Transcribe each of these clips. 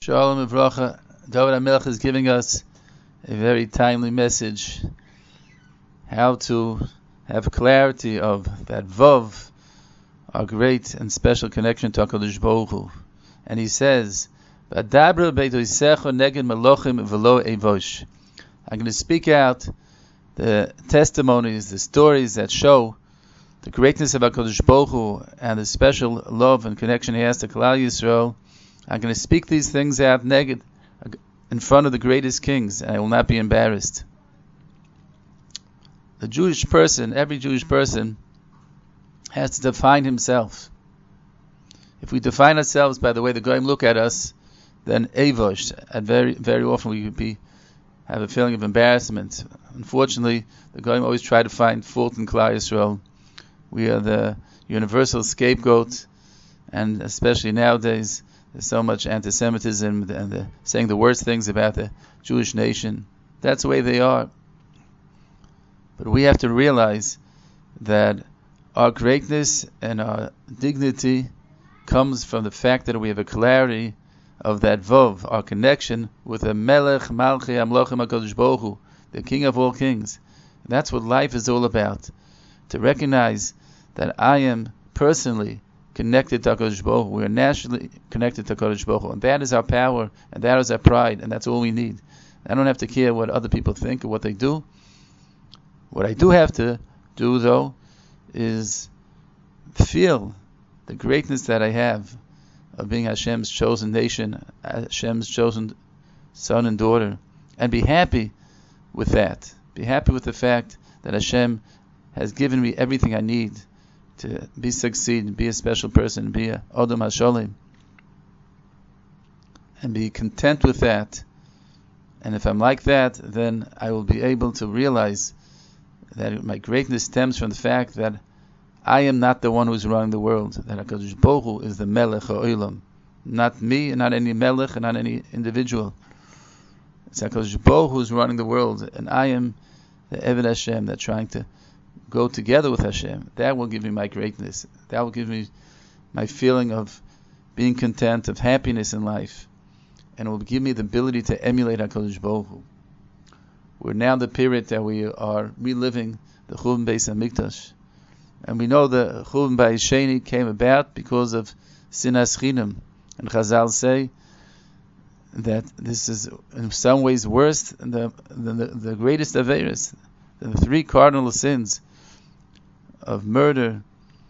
Shalom Uvracha. David HaMelech is giving us a very timely message, how to have clarity of that Vav, our great and special connection to HaKadosh Baruch Hu. And he says, "V'adabra b'toisecho neged melochim v'lo evosh." I'm going to speak out the testimonies, the stories that show the greatness of HaKadosh Baruch Hu and the special love and connection he has to Klal Yisrael. I'm going to speak these things out neged in front of the greatest kings, and I will not be embarrassed. The Jewish person, every Jewish person, has to define himself. If we define ourselves by the way the Goyim look at us, then Evosh, and very often we could have a feeling of embarrassment. Unfortunately, the Goyim always try to find fault in Klal Yisrael. We are the universal scapegoat, and especially nowadays, there's so much anti-Semitism and saying the worst things about the Jewish nation. That's the way they are. But we have to realize that our greatness and our dignity comes from the fact that we have a clarity of that Vov, our connection with the Melech Malchi Amlochim HaKadosh Baruch Hu, the King of all kings. And that's what life is all about. To recognize that I am personally connected to HaKadosh Baruch Hu. We are naturally connected to HaKadosh Baruch Hu. And that is our power, and that is our pride, and that's all we need. I don't have to care what other people think or what they do. What I do have to do, though, is feel the greatness that I have of being Hashem's chosen nation, Hashem's chosen son and daughter, and be happy with that. Be happy with the fact that Hashem has given me everything I need to succeed, be a special person, be a Odom HaSholim, and be content with that. And if I'm like that, then I will be able to realize that my greatness stems from the fact that I am not the one who's running the world, that HaKadosh Baruch Hu is the Melech HaOlam, not me, and not any Melech, and not any individual. It's HaKadosh Baruch Hu who's running the world, and I am the Eved Hashem that's trying to go together with Hashem. That will give me my greatness. That will give me my feeling of being content, of happiness in life, and it will give me the ability to emulate HaKadosh Baruch Hu. We're now in the period that we are reliving the Churban Beis HaMikdash. And we know the Churban Bayis Sheni came about because of Sinas Chinam. And Chazal say that this is in some ways worse than the greatest Averis, the three cardinal sins of murder,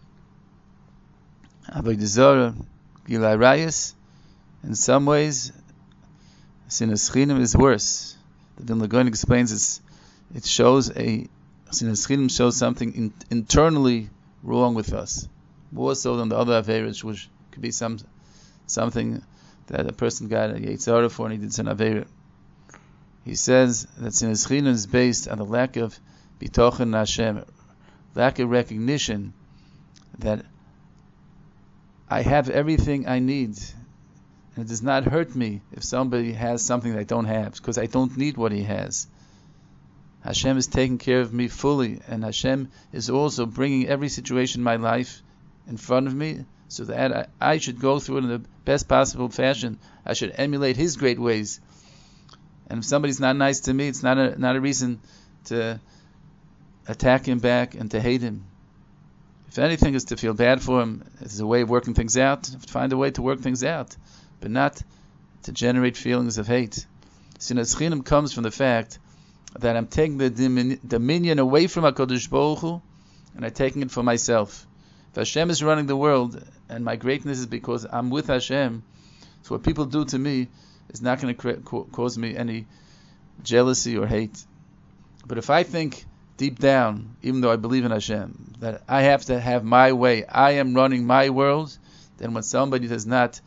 Avodah Zarah, Gilai Rayas. In some ways, Sinas Chinam is worse. The Vilna Gaon explains it shows Sinas Chinam shows something internally wrong with us, more so than the other Averis, which could be something that a person got a Yetzer Hara for and he did some Aveira. He says that Sinas Chinam is based on the lack of Bitochen Hashem, lack of recognition that I have everything I need, and it does not hurt me if somebody has something that I don't have, because I don't need what he has. Hashem is taking care of me fully, and Hashem is also bringing every situation in my life in front of me so that I should go through it in the best possible fashion. I should emulate His great ways. And if somebody's not nice to me, it's not a reason to attack him back and to hate him. If anything, is to feel bad for him. It's a way of working things out. Find a way to work things out, but not to generate feelings of hate. Sinas Chinam comes from the fact that I'm taking the dominion away from HaKadosh Baruch Hu, and I'm taking it for myself. If Hashem is running the world, and my greatness is because I'm with Hashem, so what people do to me is not going to cause me any jealousy or hate. But if I think deep down, even though I believe in Hashem, that I have to have my way, I am running my world, then when somebody does not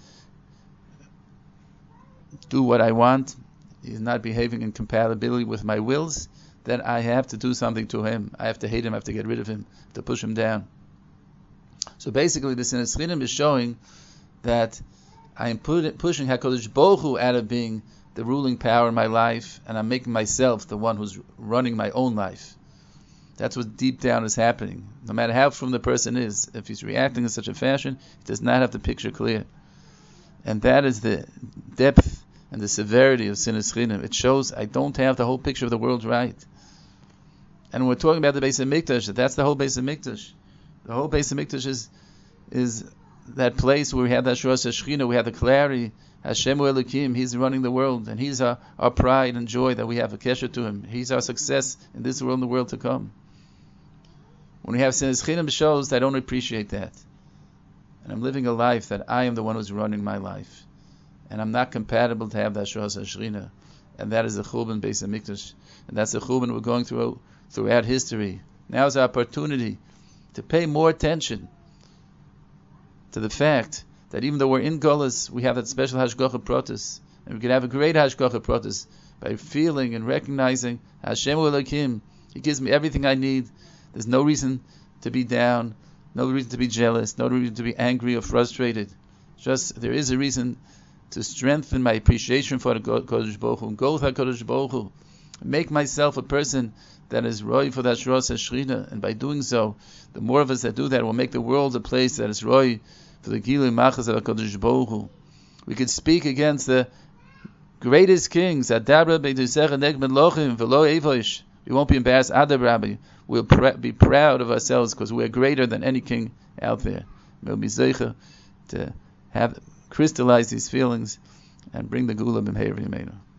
do what I want, he's not behaving in compatibility with my wills, then I have to do something to him. I have to hate him, I have to get rid of him, to push him down. So basically, the Sinas Chinam is showing that I am pushing HaKadosh Baruch Hu out of being the ruling power in my life, and I'm making myself the one who's running my own life. That's what deep down is happening. No matter how from the person is, if he's reacting in such a fashion, he does not have the picture clear. And that is the depth and the severity of Sinas Chinim. It shows I don't have the whole picture of the world right. And when we're talking about the Beis HaMikdash, that's the whole Beis HaMikdash. The whole Beis HaMikdash is that place where we have that Shras HaShechina, we have the clarity. Hashem Elokim, He's running the world, and He's our pride and joy that we have a kesher to Him. He's our success in this world and the world to come. When we have Sinas Chinim shows, I don't appreciate that. And I'm living a life that I am the one who's running my life. And I'm not compatible to have that Shras HaShechina. And that is the Churban Beis HaMikdash. And that's the Churban we're going through throughout history. Now is our opportunity to pay more attention to the fact that even though we're in Golas, we have that special Hashgacha Pratis, and we can have a great Hashgacha Pratis by feeling and recognizing Hashem Elokim. He gives me everything I need. There's no reason to be down, no reason to be jealous, no reason to be angry or frustrated. Just there is a reason to strengthen my appreciation for the Kodesh Baruch Hu, and go with HaKadosh Baruch Hu, make myself a person that is roy for that Shras HaShechina, and by doing so, the more of us that do that will make the world a place that is roy for the Gilui Machas of HaKadosh Baruch Hu. We could speak against the greatest kings, Adabra Beidusecha Neg Melochim V'lo Evoish. We won't be embarrassed, Adabrabi. We'll be proud of ourselves because we're greater than any king out there. We'll be zeicha to have crystallize these feelings and bring the Gula B'mheir V'yameinu.